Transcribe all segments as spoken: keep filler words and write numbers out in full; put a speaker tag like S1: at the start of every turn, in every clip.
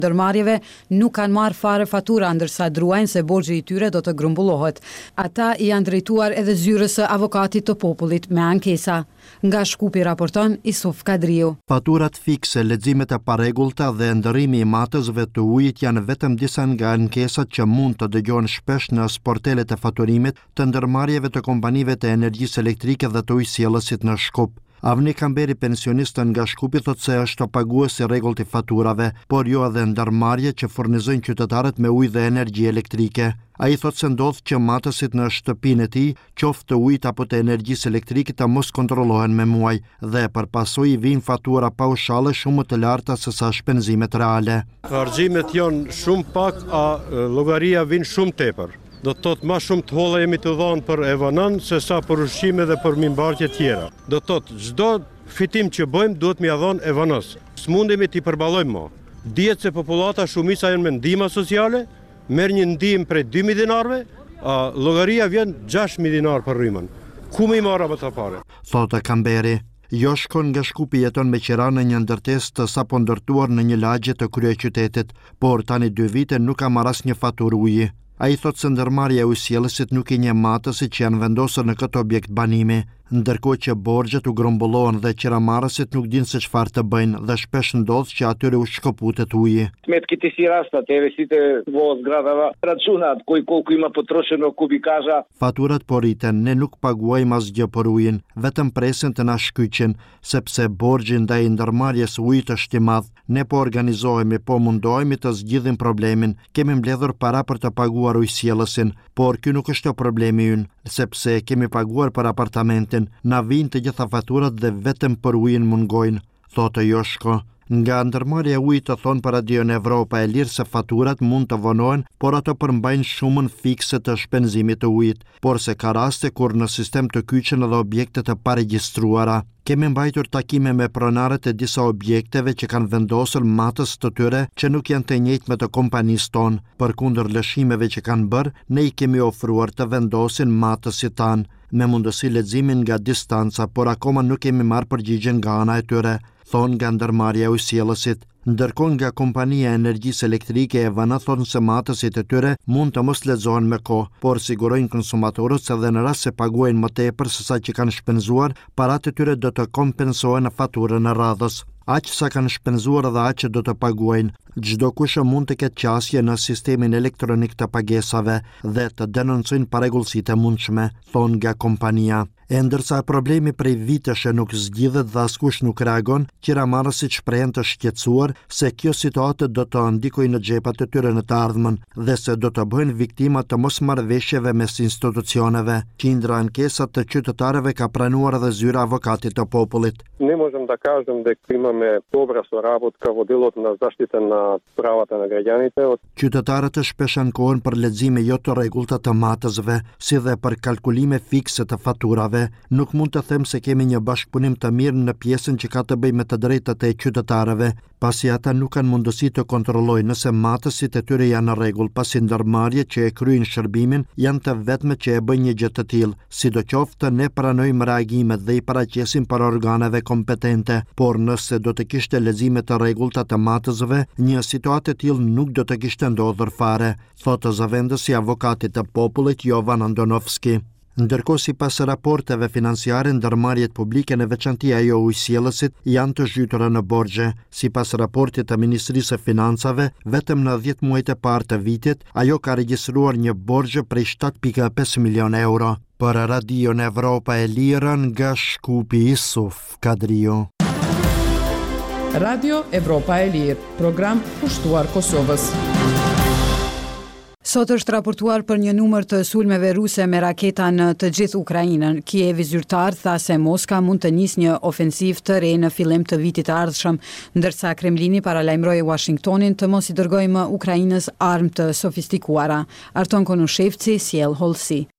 S1: Ndërmarrjeve nuk kanë marrë fare fatura, ndërsa druajnë se borxhi i tyre do të grumbullohet. Ata i janë drejtuar edhe zyrës së avokatit të popullit me ankesa. Nga Shkupi raporton Isuf Kadriu.
S2: Faturat fikse, leximet e parregullta dhe ndërrimi i matësve të ujit janë vetëm disa nga ankesat që mund të dëgjohen shpesh në sportelet e faturimit të ndërmarrjeve të kompanive të energjisë elektrike dhe të ujësjellësit në Shkup. Avni Kamberi, pensionistën nga Shkupi, thotë se është pagues i rregullt i faturave, por jo edhe ndërmarrje që furnizojnë qytetarët me ujë dhe energji elektrike. Ai thotë se ndodh që matësit në shtëpinë e tij, qoftë të ujit apo të energjisë elektrike, të mos kontrollohen me muaj dhe për pasojë vijnë fatura paushale shumë të larta se sa shpenzimet reale.
S3: Harxhimet janë shumë pak, a llogaria vjen shumë tepër. Do të thotë ma shumë të holla jemi të dhënë për evanon se sa për ushqime dhe për mimbartje tjera. Do të thotë çdo fitim që bëjmë duhet mi ia dhënë evanos. S'mundemi t'i përballojmë më. Dihet se popullata shumica janë me ndihma sociale, merr një ndihmë prej dy mijë dinarëve, a llogaria vjen gjashtë mijë dinar për rrymën. Ku më i marr ato të parë?
S2: Thotë Kamberi. Joshko nga Shkupi jeton me qira në një ndërtesë të sapo ndërtuar në një lagje të kryeqytetit, por tani dy vite nuk ka marrë asnjë faturë uji. Ai thotë se ndërmarrja e ujësjellësit nuk i njeh matësit që janë vendosur në këtë objekt banimi, ndërkohë që borxhet u grumbullohen dhe qiramarrësit nuk dinë se çfarë të bëjnë dhe shpesh ndodh që atyre u shkëputet uji.
S4: Сме таките си растат, еве сите во зградава рачунат кој колку има потрошено кубикажа.
S2: Faturat po rriten, ne nuk paguajmë asgjë për ujin, vetëm presin të na shkyqin, sepse borxhi ndaj ndërmarrjes ujit është i madh. Ne po organizohemi, po mundohemi të zgjidhim problemin. Kemi mbledhur para për të paguar ujësjellësin, por ky nuk është problemi ynë, sepse kemi paguar për apartamentin. Na vijnë të gjitha faturat dhe vetëm për ujin mungojnë, thotë Joshko. Nga ndërmarrja e ujit të thonë për Radion Evropa e Lirë se faturat mund të vonohen, por ato përmbajnë shumën fikse të shpenzimit të ujit, por se ka raste kur në sistem të kyqen edhe objekte të paregjistruara. Kemi mbajtur takime me pronarët e disa objekteve që kanë vendosur matës të tyre që nuk janë të njëjtë me të kompanisë tonë. Përkundër lëshimeve që kanë bërë, ne i kemi ofruar të vendosin matësit tanë, me mundësi leximin nga distanca, por akoma nuk kemi marrë përgjigjen nga ana e tyre, thonë nga ndërmarrja e ujësjellësit. Ndërkohë nga kompania e energjisë elektrike e Vana thonë se matësit e tyre mund të mos lexohen me kohë, por sigurojnë konsumatorët se dhe në rast se paguajnë më tepër se sa që kanë shpenzuar, paratë e tyre do të kompensohen në faturën e radhës. Aq sa kanë shpenzuar dhe aq do të paguajnë. Çdo kush mund të ketë qasje në sistemin elektronik të pagesave dhe të denoncojnë parregullsitë e mundshme, thonë nga kompania. E ndërsa problemi prej vitesh nuk zgjidhet dhe askush nuk reagon, qiramarrësit shprehen të shqetësuar se kjo situatë do të ndikojë në xhepat e tyre në të ardhmen dhe se do të bëhen viktima të mosmarrëveshjeve mes institucioneve. Qindra ankesat të qytetarëve ka pranuar edhe zyra avokatit të popullit.
S3: Не можем да кажем дека имаме добра соработка во делот на заштита на правата на граѓаните.
S2: Qytetarët shpesh ankohen për lexime jo të rregullta të matësve, si dhe për kalkulime fikse të faturave. Nuk mund të them se kemi një bashkëpunim të mirë në pjesën që ka të bëjë me të drejtat e qytetarëve, pasi ata nuk kanë mundësi të kontrollojnë nëse matësit e tyre janë në rregull, pasi ndërmarrjet që e kryejnë shërbimin janë të vetmet që e bëjnë një gjë të tillë. Sidoqoftë ne pranojmë reagimet dhe i paraqesim për organeve kompetente, por nëse do të kishte lexime të rregullta të matësve, një situatë e tillë nuk do të kishte ndodhur fare, thotë zëvendësi avokatit të popullit Jovan Andonovski. Ndërkohë, sipas raporteve financiare, ndërmarrjet publike në veçanti ajo ujësjellësit janë të zhytura në borxhe. Sipas raportit të Ministrisë së Financave, vetëm në dhjetë muajt e parë të vitit, ajo ka regjistruar një borxhe prej shtatë pikë pesë milion euro. Për Radion Evropa e Lirë nga Shkupi, Isuf Kadriu.
S5: Radio Evropa e Lirë, program pushtuar Kosovës.
S1: Sot është raportuar për një numër të sulmeve ruse me raketa në të gjithë Ukrainën. Kievi zyrtar tha se Moska mund të nisë një ofensiv të re në fillim të vitit të ardhshëm, ndërsa Kremlini paralajmëroi Washingtonin të mos i dërgojë më Ukrainës armë të sofistikuara. Arton Konushevci, sjell Holsi.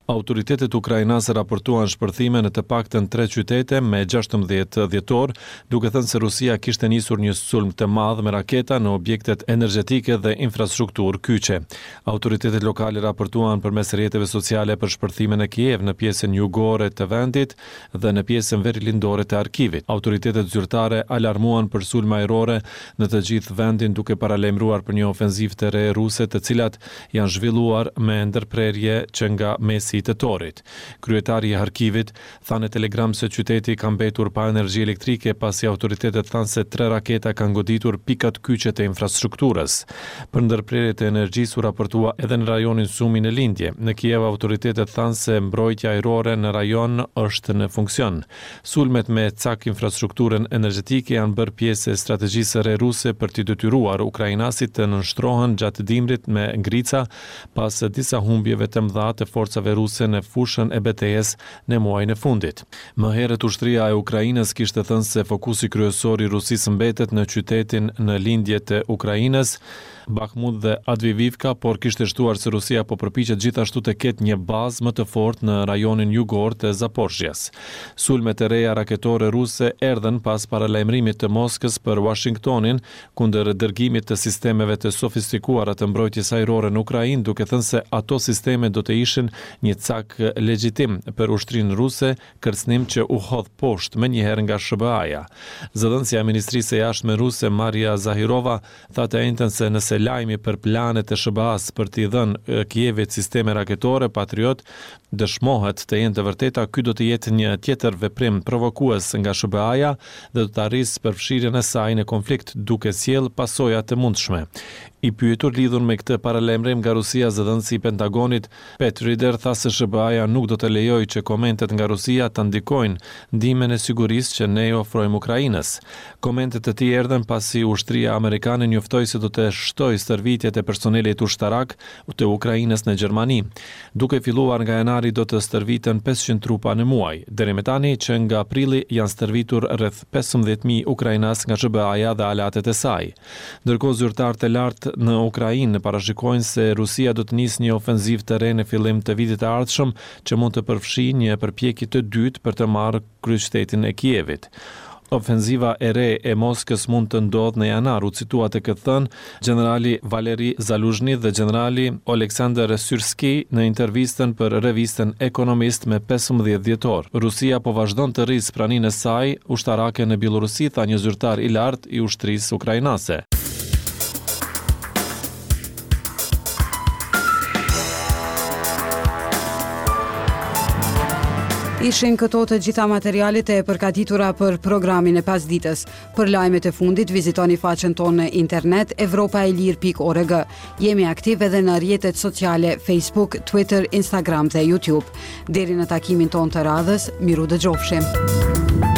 S6: Autoritetet ukrainase raportuan shpërthime në të paktën tre qytete me gjashtëmbëdhjetë dhjetor, duke thënë se Rusia kishte nisur një sulm të madh me raketa në objektet energjetike dhe infrastrukturë kyçe. Autoritetet lokale raportuan përmes rrjeteve sociale për shpërthimen e Kiev në pjesën jugore të vendit dhe në pjesën verilindore të arkivit. Autoritetet zyrtare alarmuan për sulme ajrore në të gjithë vendin, duke paralajmëruar për një ofenzivë të re ruse, të cilat janë zhvilluar me ndërprerje që nga mesi i tetorit. Kryetari i Harkivit tha në Telegram se qyteti ka mbetur pa energji elektrike pasi autoritetet thanë se tre raketa kanë goditur pikat kyçe të infrastrukturës. Për ndërprerjet e energjisë u raportua edhe në rajonin Sumi në lindje. Në Kiev autoritetet thanë se mbrojtja ajrore në rajon është në funksion. Sulmet me cak infrastrukturën energjetike janë bërë pjesë e strategjisë re ruse për t'i detyruar ukrainasit të nënshtrohen gjatë dimrit me ngrica pas disa humbjeve të mëdha të forcave ruse në fushën e betejës në muajin e fundit. Më herët ushtria e Ukrainës kishte thënë se fokusi kryesor i Rusisë mbetet në qytetin në lindje të Ukrainës, Bakhmut dhe Advivivka, por kishte shtuar se Rusia po përpiqet gjithashtu të ketë një bazë më të fortë në rajonin jugor të Zaporizhjes. Sulmet e reja raketore ruse erdhen pas paralajmërimit të Moskës për Washingtonin kundër dërgimit të sistemeve të sofistikuara të mbrojtjes ajrore në Ukrainë, duke thënë se ato sisteme do të ishin një cak legjitim për ushtrinë ruse, kërcënim që u hodh poshtë menjëherë nga S B A-ja. Zëdhënësja e Ministrisë së Jashtme ruse Maria Zahirova tha të njëjtën se nëse lajmi për planet e S B A-s për t'i dhënë Kievit sisteme raketore Patriot dëshmohet të jenë të vërteta, ky do të jetë një tjetër veprim provokues nga S B A-ja dhe do të arrisë përfshirjen e saj në konflikt, duke sjellë pasoja të mundshme. I pyetur lidhur me këtë paralajmërim nga Rusia, zëdhënësi i Pentagonit Pat Ryder tha se S B A-ja nuk do të lejojë që komentet nga Rusia të ndikojnë ndihmën e sigurisë që ne ofrojmë Ukrainës. Komentet e tij erdhen pasi ushtria amerikane njoftoi se do të shtojë stërvitjet e personelit ushtarak të Ukrainës në Gjermani. Duke filluar nga janari do të stërviten pesëqind trupa në muaj. Deri më tani që nga prilli janë stërvitur rreth pesëmbëdhjetë mijë ukrainas nga S B A-ja dhe aleatet e saj. Ndërkohë zyrtarët e lartë në Ukrainë parashikojnë se Rusia do të nisë një ofenzivë të re në fillim të vitit të ardhshëm që mund të përfshijë një përpjekje të dytë për të marrë kryeqytetin e Kievit. Ofenziva e re e Moskës mund të ndodhë në janar, u citua të këtë thënë generali Valeri Zaluzhny dhe generali Oleksandr Syrski në intervistën për revistën Economist me pesëmbëdhjetë dhjetor. Rusia po vazhdon të rrisë praninë e saj ushtarake në Bielorusi, tha një zyrtar i lartë i ushtrisë ukrainase.
S1: Ishin këto të gjitha materialet e përgatitura për programin e pasditës. Për lajmet e fundit, vizitoni faqen tonë në internet evropaelir pikë org. Jemi aktiv edhe në rrjetet sociale Facebook, Twitter, Instagram dhe YouTube. Deri në takimin tonë të radhës, miru dëgjofshim.